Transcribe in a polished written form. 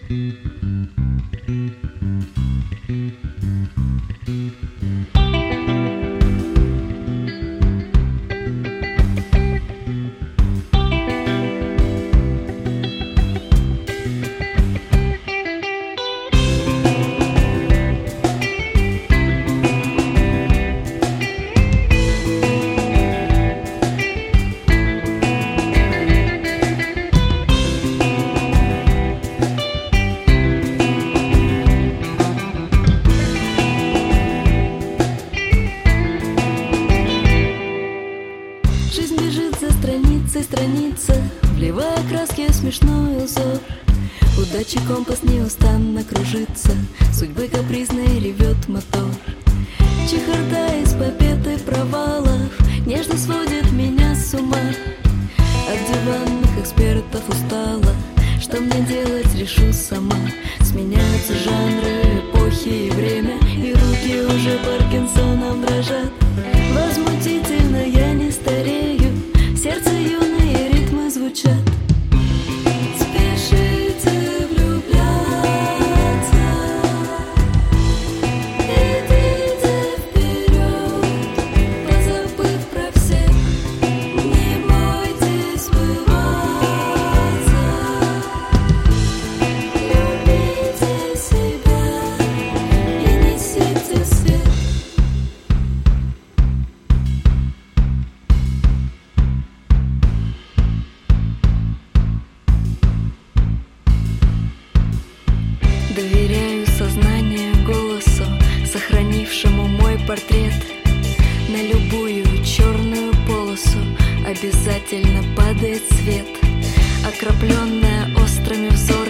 Жизнь бежит за страницей страница, вливая краски в смешной узор. Удачи компас неустанно кружится, судьбы капризной ревет мотор. Чехарда из побед и провалов нежно сводит меня с ума. От диванных экспертов устала, что мне делать, решу сама. Сменяются жанры, эпохи и время, и руки уже Паркинсоном дрожат. Возмутительно, я не старею, в сердце юные ритмы звучат. Спешите влюбляться, идите вперед, позабыв про всех, не бойтесь сбываться. Любите себя и несите свет. Доверяю сознанию голосу, сохранившему мой портрет. На любую черную полосу обязательно падает свет, окропленная острыми взорами.